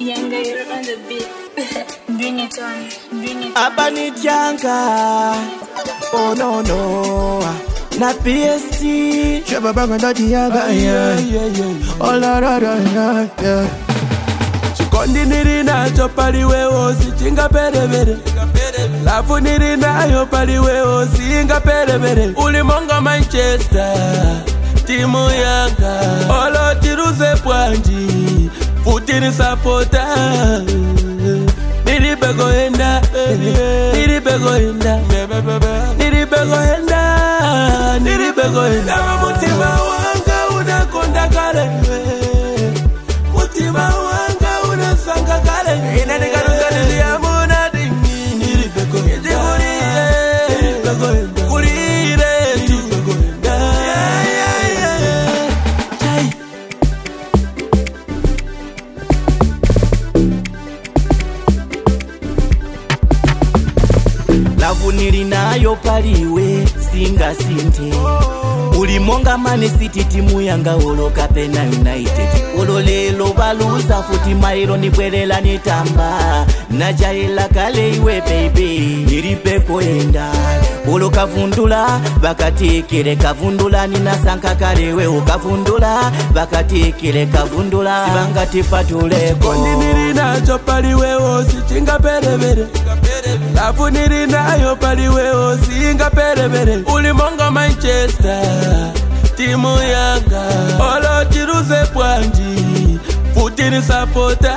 Younger, you're on the beat. Bring it on, bring it on. Abanijanka, oh no no, na PST. Shabba banga dati yaga yeah. Oh la la la la yeah. Chikondi niri nacho paliwe osi chinga pere pere. Lafu niri nayo paliwe osi inga pere pere. Ulimonga Manchester, timu yanga. Olo tiruze pwanji, futini sapota. Niri bego enda, niri bego enda, niri bego enda, niri bego enda. Mutima wanga unakonda kale, mutima wanga unasanga kale. Ina nikaruza niliamuna dingi, niri bego enda, niri bego enda, kulire tu bego enda. Lavu niri nayo paliwe singa sinte. Ulimonga Man City timu yanga oloka pena United. Ololelo baluza futi mairo nibwelela nitamba. Najaila kale iwe baby, niripe koenda. Olo kavundula, bakatikire kavundula. Nina sanka karewe ukavundula, bakatikire kavundula. Sibanga tipatuleko. Kondi niri nacho paliwe osi chinga pere pere. Lafu niri nayo paliwe osi inga pere pere. Ulimonga Manchester, timu yanga. Olo tiruze pwanji, futini sapota.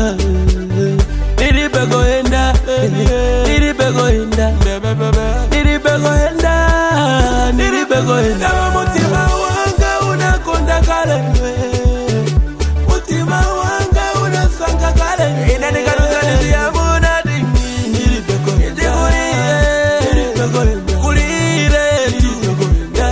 Niri bego enda, niri bego enda, niri bego enda, niri bego enda. Mutima wanga unakonda kale, mutima wanga unasanga kale. Ina nikaruza niliamuna dingi, niri bego enda, niri bego enda, kulire tu bego enda.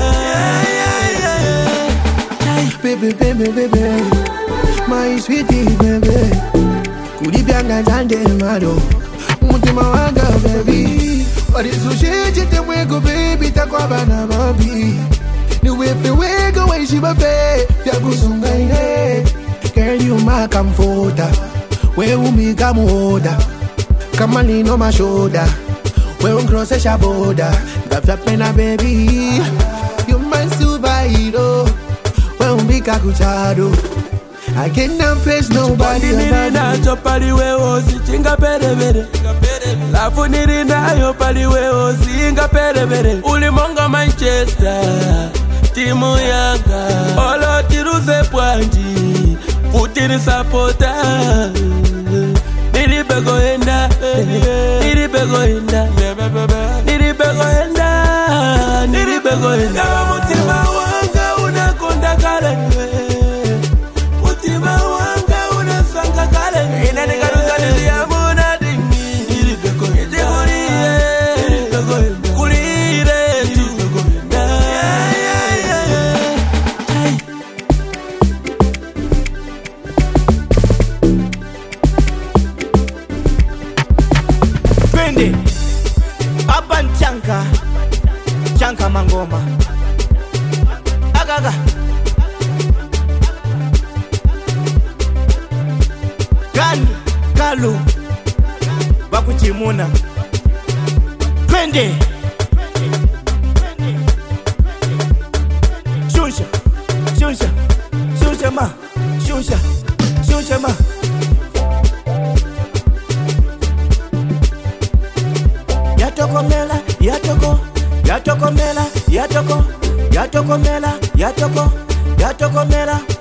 Baby, baby, baby, my sweetie, baby. Kulibyanga zande mado, mutima wanga baby. Warizushe temwego baby, takwaba na babi. Niwepe wego weishi babe, vya kusunga ine. Girl you my comforter, we umika muoda. Kama lino mashoda, we uncross shaboda. Gafya pena baby, you my superhero. We umika kuchado, I cannot face nobody. Niri nacho paliwe osi chinga pere pere. Lafu niri nayo paliwe osi inga pere pere. Ulimonga Manchester, timu yanga. Olo tiruze pwanji, futini sapota. Niri bego enda, niri bego enda, niri bego enda, niri bego enda. Mutima wanga unakonda kale, mutima wanga unasanga kale. Ina nikaruza niliamuna dingi, niri bego enda, niri bego enda, kulire tu bego enda. Twende Abanchanka, chanka mangoma. Agaga Gani Kalu Bakuchimuna. Twende Shusha, shusha, shusha ma, shusha, shusha ma. Yatokomela, yatoko, yatokomela, yatoko, yatokomela, yatoko, yatokomela.